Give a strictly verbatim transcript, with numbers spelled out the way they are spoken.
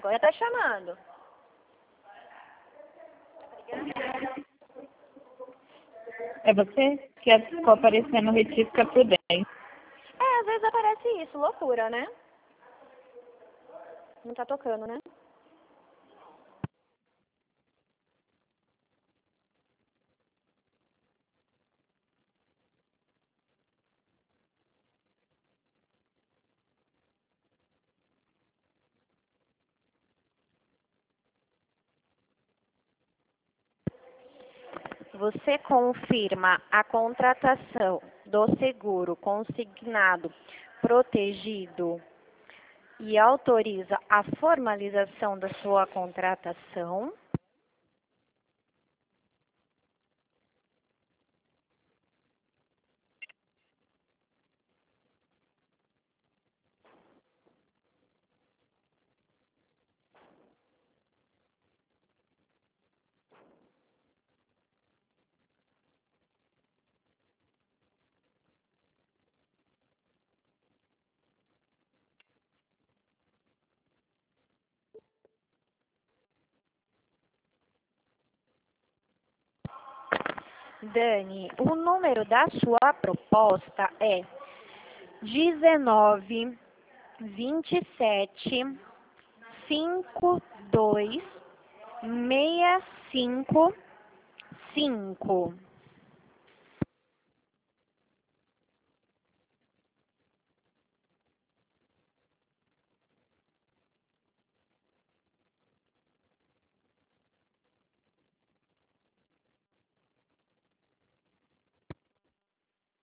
Tô até chamando. É você que ficou aparecendo retífica prudente. É, às vezes aparece isso, loucura, né? Não tá tocando, né? Você confirma a contratação do seguro consignado protegido e autoriza a formalização da sua contratação. Dani, o número da sua proposta é dezenove, vinte e sete, cinquenta e dois, sessenta e cinco, cinco.